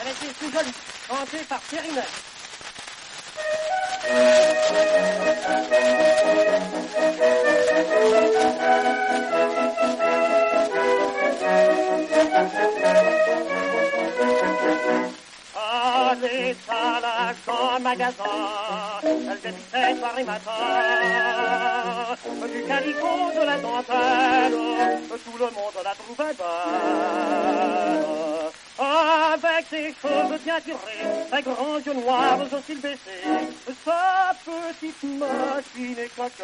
était si jolie, chantée par Thierry Neuf. Allez à la grande magasin, elle débutait soir et matin. Du calicot, de la dentelle, tout le monde la trouvait belle. Avec ses cheveux bien tirés, ses grands yeux noirs aux cils baissés, sa petite machine est coquette.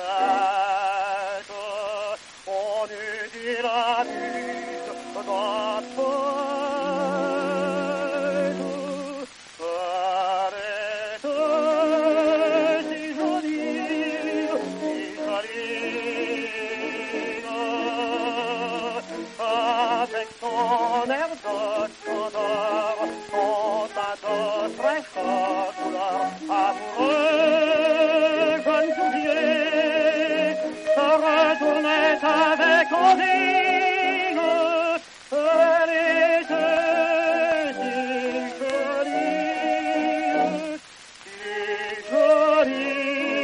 On eût dit la muse d'un poète. Elle est si jolie, avec son air de chanteur, son teint de fraîcheur couleur, amoureux, jeune soulier, se retournait avec envie. Elle était si jolie, si jolie.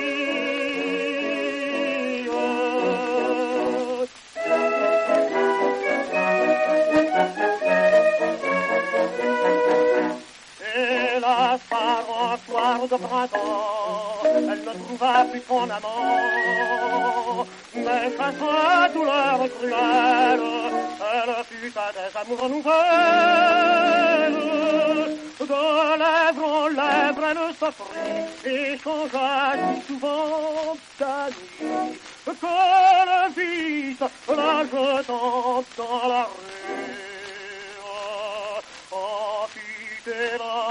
Hélas, par un soir de printemps, elle ne trouva plus son amant. Mais face à douleur cruelle, elle fut à des amours nouvelles. De lèvres en lèvres, elle s'offrit et changea si souvent d'amis que le vice la jetant dans la rue. Oh, fidèle